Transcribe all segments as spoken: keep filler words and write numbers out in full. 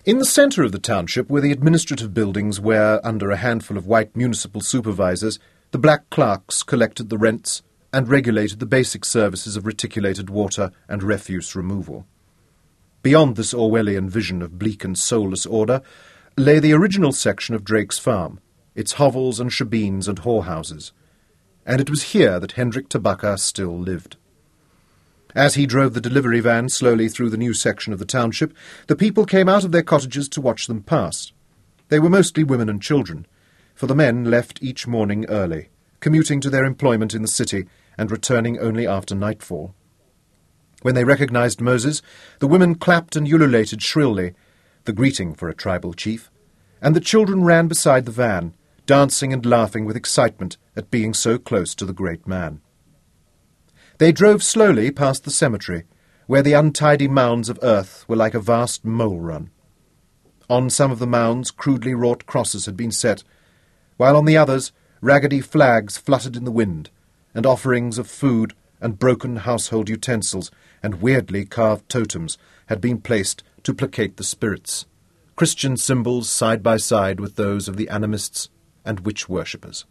In the centre of the township were the administrative buildings where, under a handful of white municipal supervisors, the black clerks collected the rents and regulated the basic services of reticulated water and refuse removal. Beyond this Orwellian vision of bleak and soulless order lay the original section of Drake's farm, its hovels and shebeens and whorehouses, and it was here that Hendrik Tabaka still lived. As he drove the delivery van slowly through the new section of the township, the people came out of their cottages to watch them pass. They were mostly women and children, for the men left each morning early, commuting to their employment in the city and returning only after nightfall. When they recognized Moses, the women clapped and ululated shrilly, the greeting for a tribal chief, and the children ran beside the van, dancing and laughing with excitement at being so close to the great man. They drove slowly past the cemetery, where the untidy mounds of earth were like a vast mole-run. On some of the mounds crudely wrought crosses had been set, while on the others raggedy flags fluttered in the wind, and offerings of food and broken household utensils and weirdly carved totems had been placed to placate the spirits, Christian symbols side by side with those of the animists and witch-worshippers.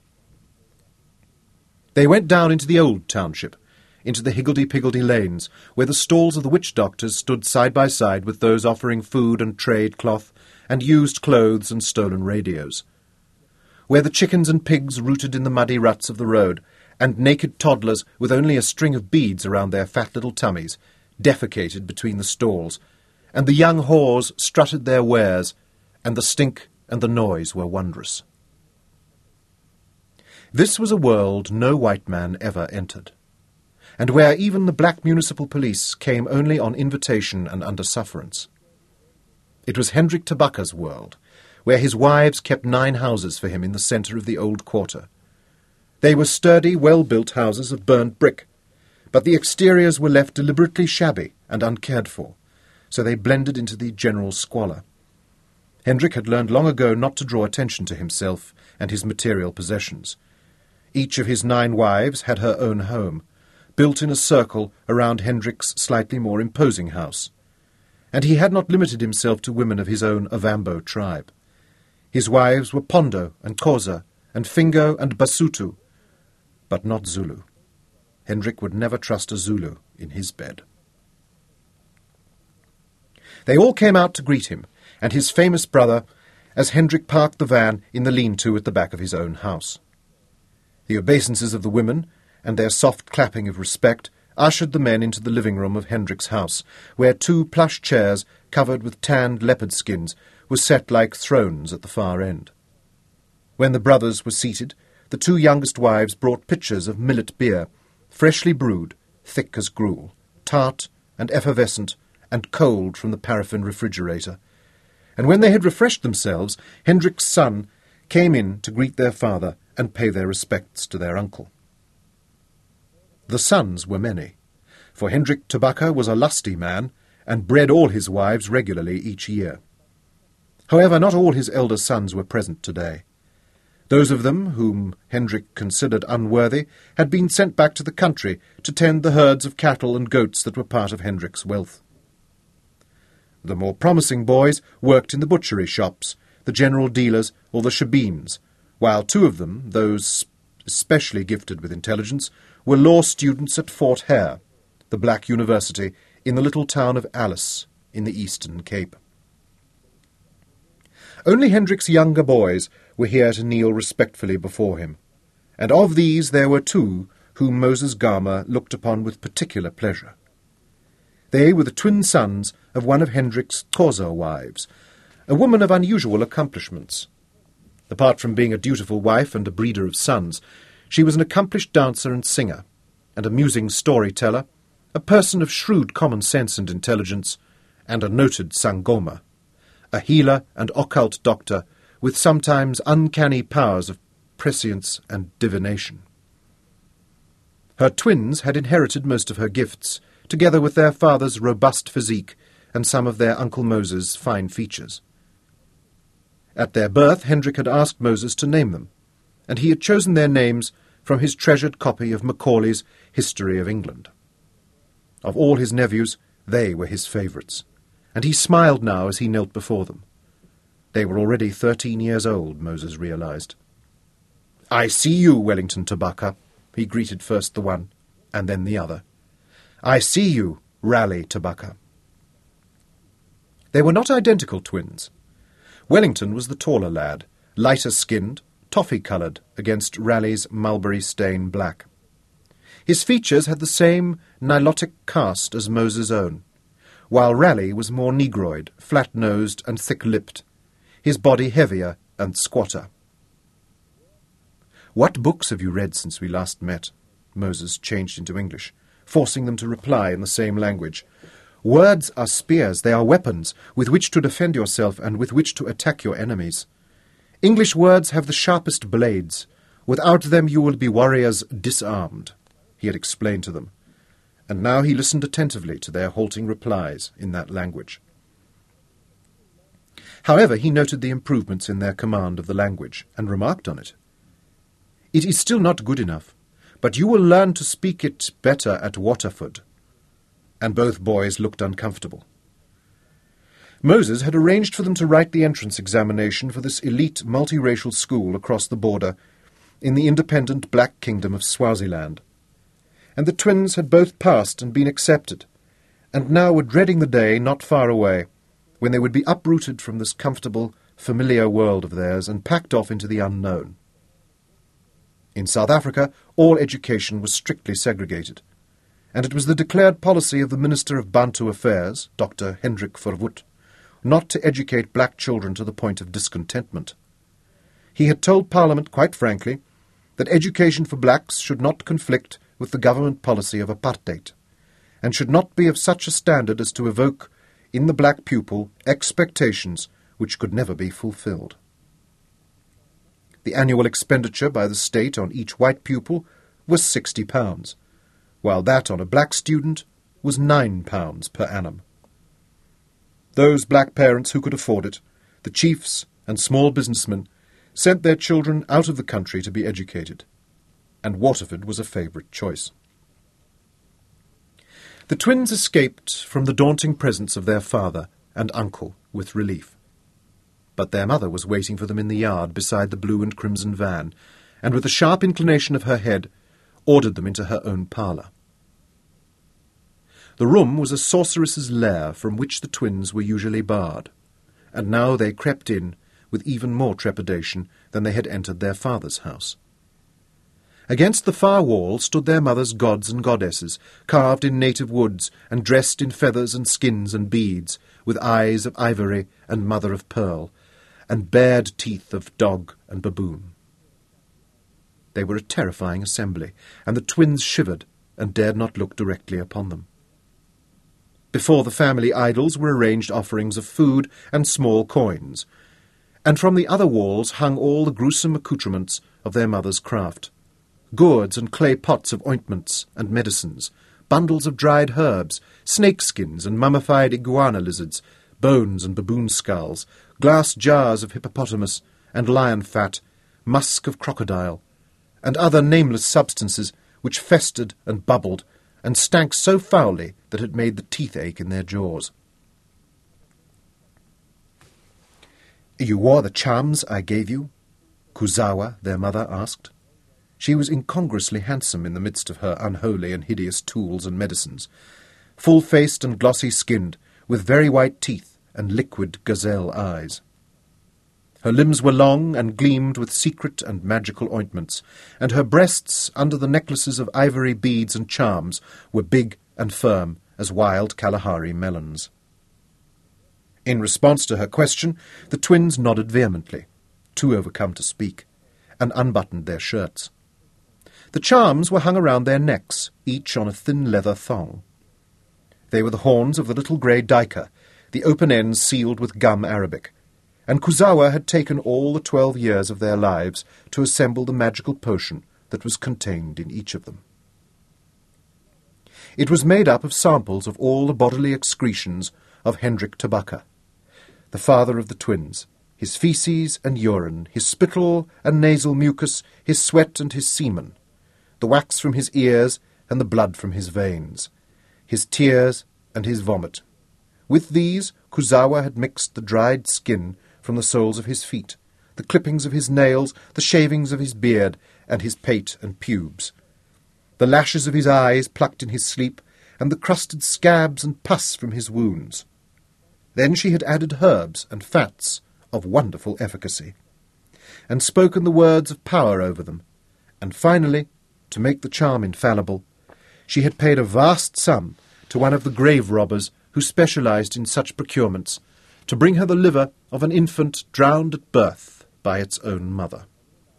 They went down into the old township, into the higgledy-piggledy lanes, where the stalls of the witch-doctors stood side by side with those offering food and trade cloth and used clothes and stolen radios, where the chickens and pigs rooted in the muddy ruts of the road, and naked toddlers with only a string of beads around their fat little tummies defecated between the stalls, and the young whores strutted their wares, and the stink and the noise were wondrous. This was a world no white man ever entered, and where even the black municipal police came only on invitation and under sufferance. It was Hendrik Tabaka's world, where his wives kept nine houses for him in the centre of the old quarter. They were sturdy, well-built houses of burnt brick, but the exteriors were left deliberately shabby and uncared for, so they blended into the general squalor. Hendrik had learned long ago not to draw attention to himself and his material possessions. Each of his nine wives had her own home, built in a circle around Hendrik's slightly more imposing house, and he had not limited himself to women of his own Ovambo tribe. His wives were Pondo and Koza and Fingo and Basutu, but not Zulu. Hendrik would never trust a Zulu in his bed. They all came out to greet him, and his famous brother, as Hendrik parked the van in the lean-to at the back of his own house. The obeisances of the women, and their soft clapping of respect, ushered the men into the living room of Hendrik's house, where two plush chairs covered with tanned leopard skins were set like thrones at the far end. When the brothers were seated, the two youngest wives brought pitchers of millet beer, freshly brewed, thick as gruel, tart and effervescent and cold from the paraffin refrigerator. And when they had refreshed themselves, Hendrik's son came in to greet their father and pay their respects to their uncle. The sons were many, for Hendrik Tabaka was a lusty man, and bred all his wives regularly each year. However, not all his elder sons were present today. Those of them whom Hendrik considered unworthy had been sent back to the country to tend the herds of cattle and goats that were part of Hendrik's wealth. The more promising boys worked in the butchery shops, the general dealers, or the shebeens, while two of them, those especially gifted with intelligence, were law students at Fort Hare, the black university in the little town of Alice in the Eastern Cape. Only Hendrik's younger boys were here to kneel respectfully before him, and of these there were two whom Moses Gama looked upon with particular pleasure. They were the twin sons of one of Hendrik's Xhosa wives, a woman of unusual accomplishments. Apart from being a dutiful wife and a breeder of sons, she was an accomplished dancer and singer, an amusing storyteller, a person of shrewd common sense and intelligence, and a noted sangoma, a healer and occult doctor with sometimes uncanny powers of prescience and divination. Her twins had inherited most of her gifts, together with their father's robust physique and some of their Uncle Moses' fine features. At their birth, Hendrik had asked Moses to name them, and he had chosen their names from his treasured copy of Macaulay's History of England. Of all his nephews, they were his favourites, and he smiled now as he knelt before them. They were already thirteen years old, Moses realized. "I see you, Wellington Tabaka," he greeted first the one, and then the other. "I see you, Raleigh Tabaka." They were not identical twins. Wellington was the taller lad, lighter-skinned, toffee-coloured against Raleigh's mulberry-stain black. His features had the same nilotic cast as Moses' own, while Raleigh was more negroid, flat-nosed and thick-lipped, his body heavier and squatter. "What books have you read since we last met?" Moses changed into English, forcing them to reply in the same language. "Words are spears, they are weapons, with which to defend yourself and with which to attack your enemies. English words have the sharpest blades. Without them you will be warriors disarmed," he had explained to them, and now he listened attentively to their halting replies in that language. However, he noted the improvements in their command of the language, and remarked on it. "It is still not good enough, but you will learn to speak it better at Waterford." And both boys looked uncomfortable. Moses had arranged for them to write the entrance examination for this elite multiracial school across the border in the independent black kingdom of Swaziland. And the twins had both passed and been accepted, and now were dreading the day not far away when they would be uprooted from this comfortable, familiar world of theirs and packed off into the unknown. In South Africa, all education was strictly segregated, and it was the declared policy of the Minister of Bantu Affairs, Doctor Hendrik Verwoerd, not to educate black children to the point of discontentment. He had told Parliament quite frankly that education for blacks should not conflict with the government policy of apartheid, and should not be of such a standard as to evoke in the black pupil expectations which could never be fulfilled. The annual expenditure by the state on each white pupil was sixty pounds, while that on a black student was nine pounds per annum. Those black parents who could afford it, the chiefs and small businessmen, sent their children out of the country to be educated, and Waterford was a favourite choice. The twins escaped from the daunting presence of their father and uncle with relief. But their mother was waiting for them in the yard beside the blue and crimson van, and with a sharp inclination of her head, ordered them into her own parlour. The room was a sorceress's lair from which the twins were usually barred, and now they crept in with even more trepidation than they had entered their father's house. Against the far wall stood their mother's gods and goddesses, carved in native woods and dressed in feathers and skins and beads, with eyes of ivory and mother of pearl, and bared teeth of dog and baboon. They were a terrifying assembly, and the twins shivered and dared not look directly upon them. Before the family idols were arranged offerings of food and small coins, and from the other walls hung all the gruesome accoutrements of their mother's craft. Gourds and clay pots of ointments and medicines, bundles of dried herbs, snakeskins and mummified iguana lizards, bones and baboon skulls, glass jars of hippopotamus and lion fat, musk of crocodile, and other nameless substances which festered and bubbled and stank so foully that it made the teeth ache in their jaws. "You wore the charms I gave you?" Kuzawa, their mother, asked. She was incongruously handsome in the midst of her unholy and hideous tools and medicines, full-faced and glossy-skinned, with very white teeth and liquid gazelle eyes. Her limbs were long and gleamed with secret and magical ointments, and her breasts, under the necklaces of ivory beads and charms, were big and firm as wild Kalahari melons. In response to her question, the twins nodded vehemently, too overcome to speak, and unbuttoned their shirts. The charms were hung around their necks, each on a thin leather thong. They were the horns of the little grey duiker, the open ends sealed with gum arabic, and Kuzawa had taken all the twelve years of their lives to assemble the magical potion that was contained in each of them. It was made up of samples of all the bodily excretions of Hendrik Tabaka, the father of the twins, his faeces and urine, his spittle and nasal mucus, his sweat and his semen, the wax from his ears and the blood from his veins, his tears and his vomit, With these, Kuzawa had mixed the dried skin from the soles of his feet, the clippings of his nails, the shavings of his beard, and his pate and pubes, the lashes of his eyes plucked in his sleep, and the crusted scabs and pus from his wounds. Then she had added herbs and fats of wonderful efficacy, and spoken the words of power over them, and finally, to make the charm infallible, she had paid a vast sum to one of the grave robbers who specialized in such procurements, to bring her the liver of an infant drowned at birth by its own mother.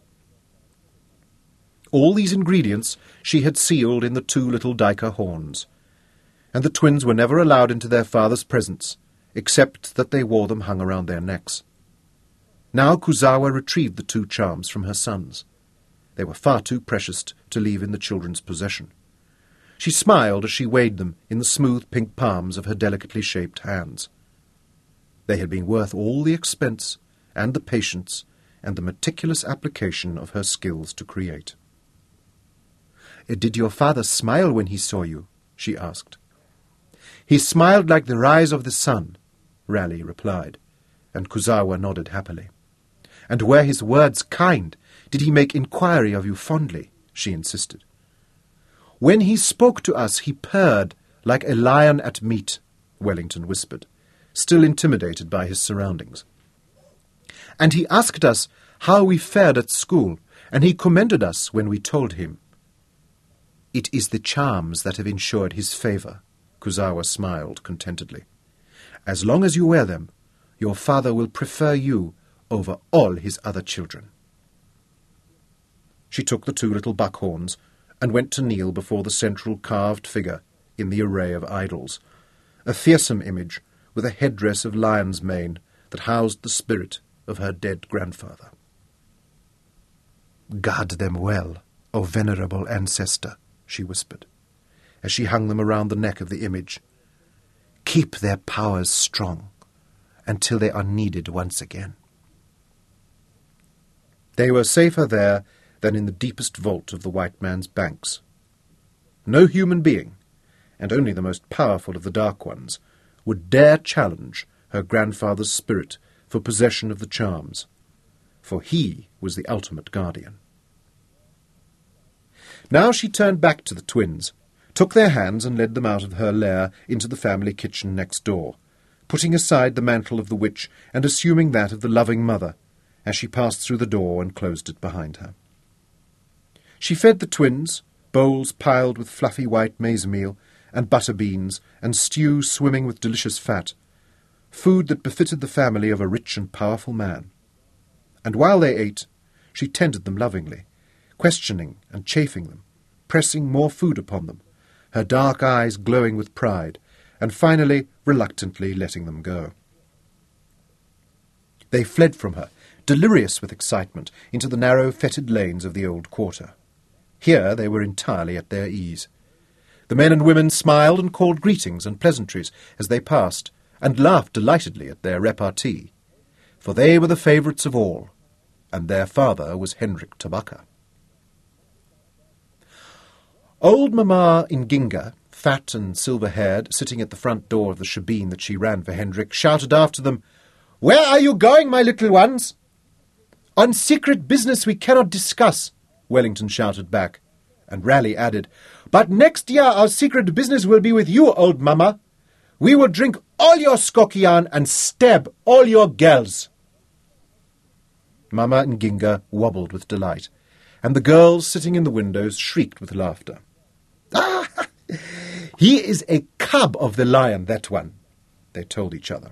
All these ingredients she had sealed in the two little Daika horns, and the twins were never allowed into their father's presence, except that they wore them hung around their necks. Now Kuzawa retrieved the two charms from her sons. They were far too precious to leave in the children's possession. She smiled as she weighed them in the smooth pink palms of her delicately shaped hands. They had been worth all the expense and the patience and the meticulous application of her skills to create. "Did your father smile when he saw you?" she asked. "He smiled like the rise of the sun," Raleigh replied, and Kuzawa nodded happily. "And were his words kind? Did he make inquiry of you fondly?" she insisted. "When he spoke to us, he purred like a lion at meat," Wellington whispered, still intimidated by his surroundings. "And he asked us how we fared at school, and he commended us when we told him." "It is the charms that have ensured his favour," Kuzawa smiled contentedly. "As long as you wear them, your father will prefer you over all his other children." She took the two little buckhorns and went to kneel before the central carved figure in the array of idols, a fearsome image with a headdress of lion's mane that housed the spirit of her dead grandfather. "Guard them well, O venerable ancestor," she whispered, as she hung them around the neck of the image. "Keep their powers strong until they are needed once again." They were safer there than in the deepest vault of the white man's banks. No human being, and only the most powerful of the Dark Ones, would dare challenge her grandfather's spirit for possession of the charms, for he was the ultimate guardian. Now she turned back to the twins, took their hands and led them out of her lair into the family kitchen next door, putting aside the mantle of the witch and assuming that of the loving mother, as she passed through the door and closed it behind her. She fed the twins, bowls piled with fluffy white maize meal, and butter beans, and stew swimming with delicious fat, food that befitted the family of a rich and powerful man. And while they ate, she tended them lovingly, questioning and chafing them, pressing more food upon them, her dark eyes glowing with pride, and finally reluctantly letting them go. They fled from her, delirious with excitement, into the narrow, fetid lanes of the old quarter. Here they were entirely at their ease. The men and women smiled and called greetings and pleasantries as they passed, and laughed delightedly at their repartee, for they were the favourites of all, and their father was Hendrik Tabaka. Old Mamma Nginga, fat and silver-haired, sitting at the front door of the shebeen that she ran for Hendrik, shouted after them, "Where are you going, my little ones?" "On secret business we cannot discuss," Wellington shouted back, and Raleigh added, "But next year our secret business will be with you, old Mamma. We will drink all your skokian and stab all your girls." Mamma Nginga wobbled with delight, and the girls sitting in the windows shrieked with laughter. "Ah, he is a cub of the lion, that one," they told each other.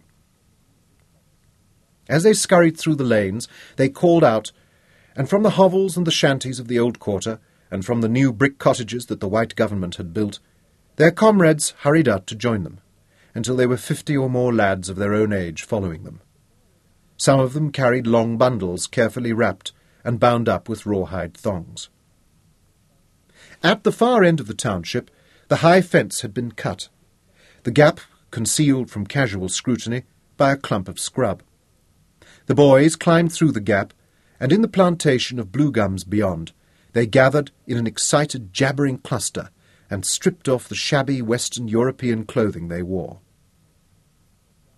As they scurried through the lanes, they called out, and from the hovels and the shanties of the old quarter, and from the new brick cottages that the white government had built, their comrades hurried out to join them, until there were fifty or more lads of their own age following them. Some of them carried long bundles carefully wrapped and bound up with rawhide thongs. At the far end of the township, the high fence had been cut, the gap concealed from casual scrutiny by a clump of scrub. The boys climbed through the gap, and in the plantation of blue gums beyond, they gathered in an excited jabbering cluster and stripped off the shabby Western European clothing they wore.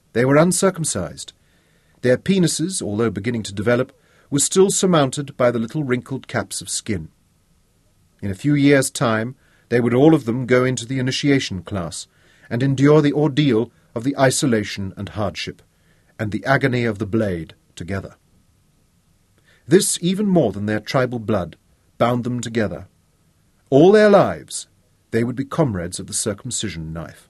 They were uncircumcised. Their penises, although beginning to develop, were still surmounted by the little wrinkled caps of skin. In a few years' time, they would all of them go into the initiation class and endure the ordeal of the isolation and hardship, and the agony of the blade together. This, even more than their tribal blood, bound them together. All their lives they would be comrades of the circumcision knife.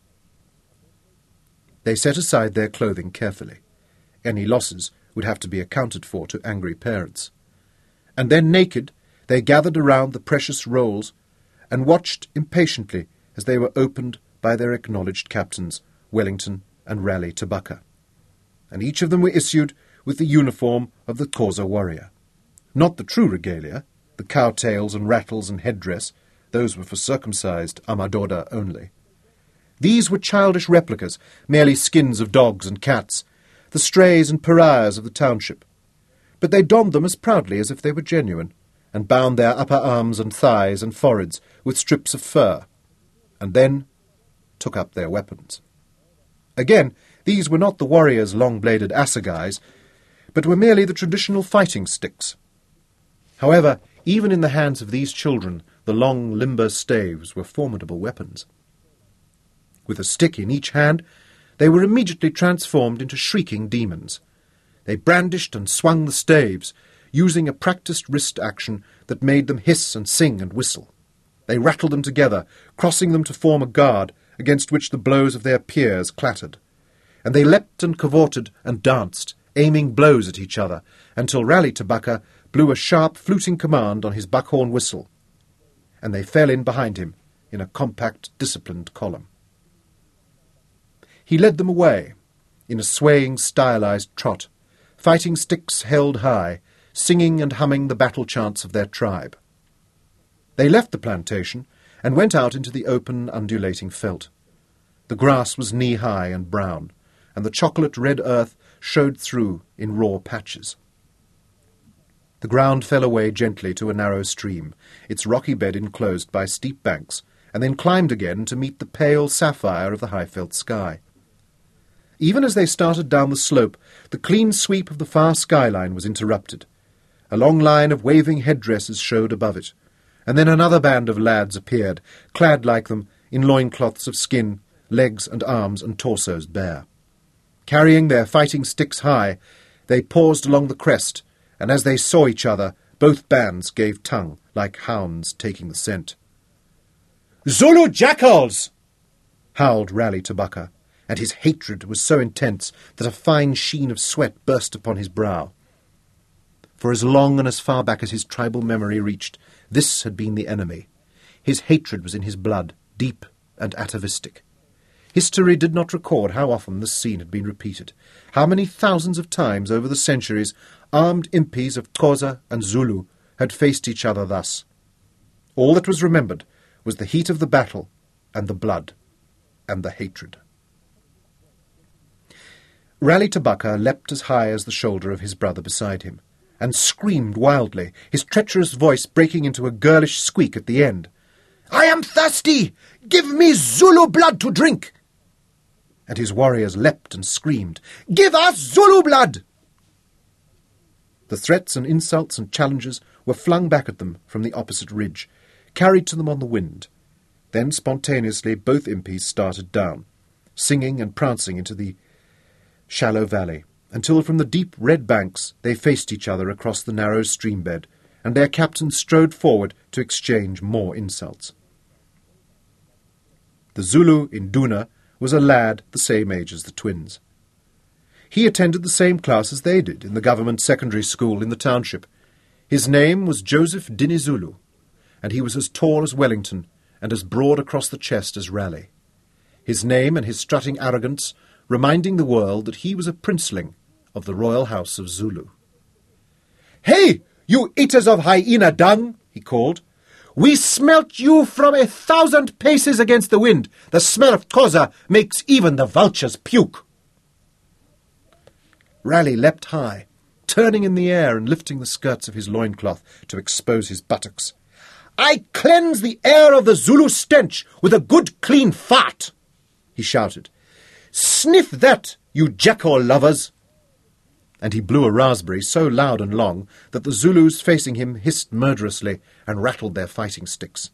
They set aside their clothing carefully. Any losses would have to be accounted for to angry parents. And then, naked, they gathered around the precious rolls and watched impatiently as they were opened by their acknowledged captains, Wellington and Raleigh Tabaka. And each of them were issued with the uniform of the Xhosa warrior. Not the true regalia, the cowtails and rattles and headdress, those were for circumcised Amadoda only. These were childish replicas, merely skins of dogs and cats, the strays and pariahs of the township. But they donned them as proudly as if they were genuine, and bound their upper arms and thighs and foreheads with strips of fur, and then took up their weapons. Again, these were not the warriors' long-bladed assegais, but were merely the traditional fighting sticks. However, even in the hands of these children, the long limber staves were formidable weapons. With a stick in each hand, they were immediately transformed into shrieking demons. They brandished and swung the staves, using a practised wrist action that made them hiss and sing and whistle. They rattled them together, crossing them to form a guard against which the blows of their peers clattered. And they leapt and cavorted and danced, aiming blows at each other, until Raleigh Tabaka blew a sharp fluting command on his buckhorn whistle, and they fell in behind him in a compact, disciplined column. He led them away, in a swaying, stylized trot, fighting sticks held high, singing and humming the battle chants of their tribe. They left the plantation and went out into the open, undulating veldt. The grass was knee-high and brown, and the chocolate-red earth showed through in raw patches. The ground fell away gently to a narrow stream, its rocky bed enclosed by steep banks, and then climbed again to meet the pale sapphire of the high-veldt sky. Even as they started down the slope, the clean sweep of the far skyline was interrupted. A long line of waving headdresses showed above it, and then another band of lads appeared, clad like them in loincloths of skin, legs and arms and torsos bare. Carrying their fighting sticks high, they paused along the crest, and as they saw each other, both bands gave tongue, like hounds taking the scent. "Zulu jackals!" howled Raleigh Tabaka, and his hatred was so intense that a fine sheen of sweat burst upon his brow. For as long and as far back as his tribal memory reached, this had been the enemy. His hatred was in his blood, deep and atavistic. History did not record how often this scene had been repeated, how many thousands of times over the centuries armed impis of Xhosa and Zulu had faced each other thus. All that was remembered was the heat of the battle and the blood and the hatred. Raleigh Tabaka leapt as high as the shoulder of his brother beside him, and screamed wildly, his treacherous voice breaking into a girlish squeak at the end. "I am thirsty! Give me Zulu blood to drink!" And his warriors leapt and screamed, "Give us Zulu blood!" The threats and insults and challenges were flung back at them from the opposite ridge, carried to them on the wind. Then spontaneously both impis started down, singing and prancing into the shallow valley, until from the deep red banks they faced each other across the narrow stream bed, and their captain strode forward to exchange more insults. The Zulu in Duna was a lad the same age as the twins. He attended the same class as they did in the government secondary school in the township. His name was Joseph Dinizulu, and he was as tall as Wellington and as broad across the chest as Raleigh. His name and his strutting arrogance reminding the world that he was a princeling of the royal house of Zulu. "Hey, you eaters of hyena dung!" he called. "We smelt you from a thousand paces against the wind. The smell of Xhosa makes even the vultures puke." Raleigh leapt high, turning in the air and lifting the skirts of his loincloth to expose his buttocks. "I cleanse the air of the Zulu stench with a good clean fart," he shouted. "Sniff that, You jackal lovers!" And he blew a raspberry so loud and long that the Zulus facing him hissed murderously and rattled their fighting sticks.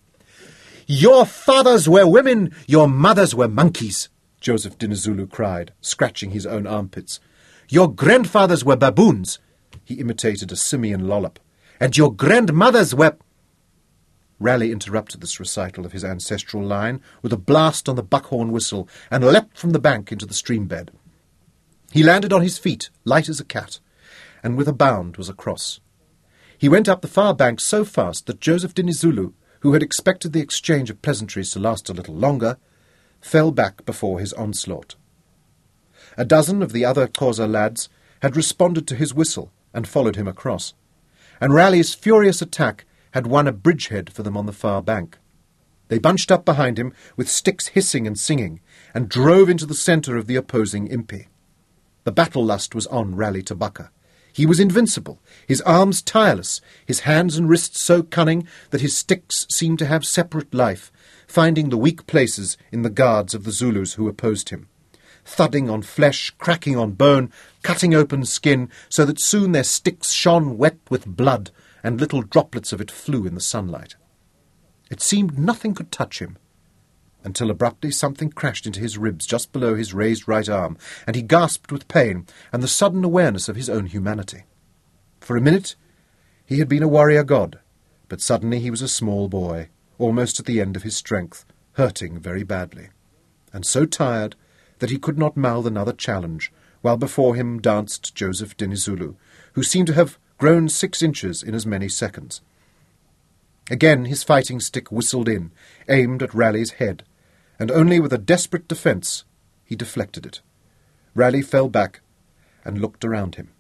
"Your fathers were women, your mothers were monkeys," Joseph Dinizulu cried, scratching his own armpits. "Your grandfathers were baboons," he imitated a simian lollop, "and your grandmothers were—" Raleigh interrupted this recital of his ancestral line with a blast on the buckhorn whistle and leapt from the bank into the stream bed. He landed on his feet, light as a cat, and with a bound was across. He went up the far bank so fast that Joseph Dinizulu, who had expected the exchange of pleasantries to last a little longer, fell back before his onslaught. A dozen of the other Xhosa lads had responded to his whistle and followed him across, and Raleigh's furious attack had won a bridgehead for them on the far bank. They bunched up behind him with sticks hissing and singing, and drove into the centre of the opposing impi. The battle lust was on Raleigh Tabaka. He was invincible, his arms tireless, his hands and wrists so cunning that his sticks seemed to have separate life, finding the weak places in the guards of the Zulus who opposed him, thudding on flesh, cracking on bone, cutting open skin, so that soon their sticks shone wet with blood, and little droplets of it flew in the sunlight. It seemed nothing could touch him, until abruptly something crashed into his ribs just below his raised right arm, and he gasped with pain and the sudden awareness of his own humanity. For a minute he had been a warrior god, but suddenly he was a small boy, almost at the end of his strength, hurting very badly, and so tired that he could not mouth another challenge, while before him danced Joseph Dinizulu, who seemed to have grown six inches in as many seconds. Again his fighting stick whistled in, aimed at Raleigh's head, and only with a desperate defence he deflected it. Raleigh fell back and looked around him.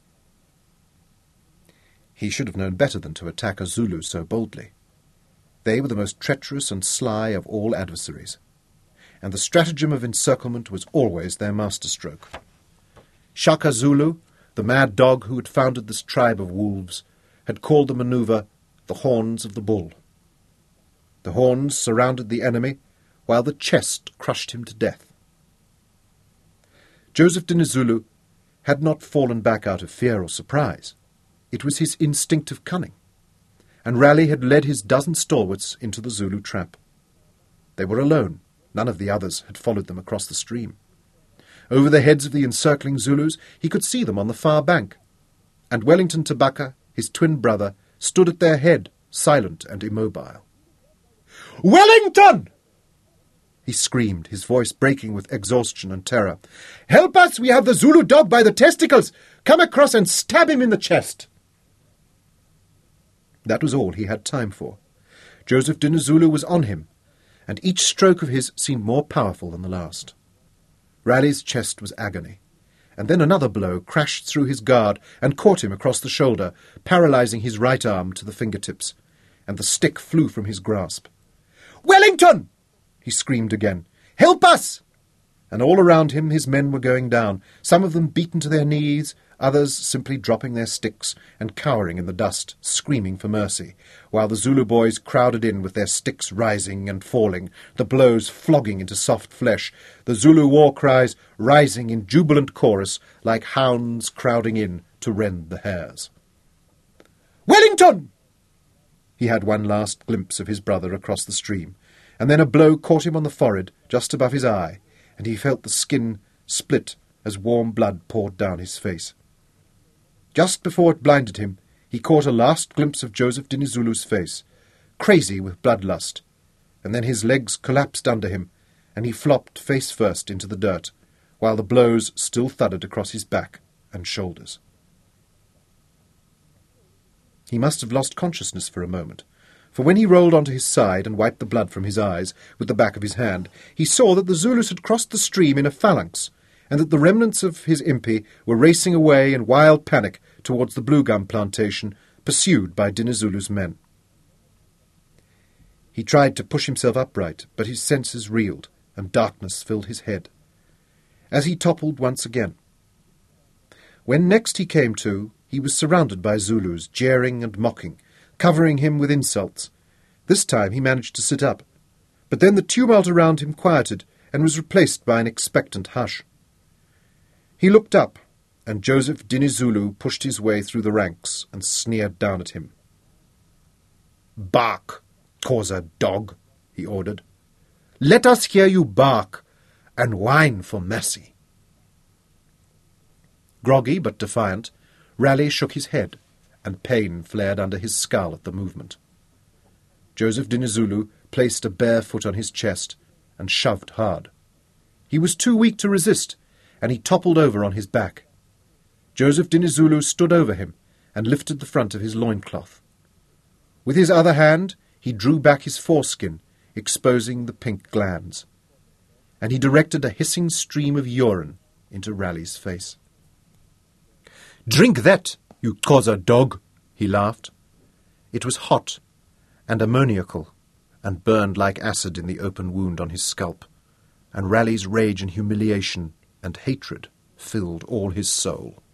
He should have known better than to attack a Zulu so boldly. They were the most treacherous and sly of all adversaries, and the stratagem of encirclement was always their masterstroke. Shaka Zulu, the mad dog who had founded this tribe of wolves, had called the manoeuvre the horns of the bull. The horns surrounded the enemy, while the chest crushed him to death. Joseph Dinizulu had not fallen back out of fear or surprise. It was his instinctive cunning, and Raleigh had led his dozen stalwarts into the Zulu trap. They were alone. None of the others had followed them across the stream. Over the heads of the encircling Zulus he could see them on the far bank, and Wellington Tabaka, his twin brother, stood at their head, silent and immobile. "Wellington!" he screamed, his voice breaking with exhaustion and terror. "Help us! We have the Zulu dog by the testicles! Come across and stab him in the chest!" That was all he had time for. Joseph Dinizulu was on him, and each stroke of his seemed more powerful than the last. Raleigh's chest was agony, and then another blow crashed through his guard and caught him across the shoulder, paralysing his right arm to the fingertips, and the stick flew from his grasp. "Wellington!" he screamed again. "Help us!" And all around him his men were going down, some of them beaten to their knees, others simply dropping their sticks and cowering in the dust, screaming for mercy, while the Zulu boys crowded in with their sticks rising and falling, the blows flogging into soft flesh, the Zulu war cries rising in jubilant chorus like hounds crowding in to rend the hares. "Wellington!" He had one last glimpse of his brother across the stream, and then a blow caught him on the forehead just above his eye, and he felt the skin split as warm blood poured down his face. Just before it blinded him, he caught a last glimpse of Joseph Dinizulu's face, crazy with bloodlust, and then his legs collapsed under him, and he flopped face first into the dirt, while the blows still thudded across his back and shoulders. He must have lost consciousness for a moment, for when he rolled onto his side and wiped the blood from his eyes with the back of his hand, he saw that the Zulus had crossed the stream in a phalanx, and that the remnants of his impi were racing away in wild panic towards the blue gum plantation, pursued by Dinizulu's men. He tried to push himself upright, but his senses reeled, and darkness filled his head, as he toppled once again. When next he came to, he was surrounded by Zulus, jeering and mocking, covering him with insults. This time he managed to sit up, but then the tumult around him quieted and was replaced by an expectant hush. He looked up, and Joseph Dinizulu pushed his way through the ranks and sneered down at him. "Bark, Xhosa dog," he ordered. "Let us hear you bark, and whine for mercy." Groggy but defiant, Raleigh shook his head, and pain flared under his skull at the movement. Joseph Dinizulu placed a bare foot on his chest and shoved hard. He was too weak to resist, and he toppled over on his back. Joseph Dinizulu stood over him and lifted the front of his loincloth. With his other hand he drew back his foreskin, exposing the pink glands, and he directed a hissing stream of urine into Raleigh's face. "Drink that, you Xhosa dog," he laughed. It was hot and ammoniacal, and burned like acid in the open wound on his scalp, and Raleigh's rage and humiliation and hatred filled all his soul.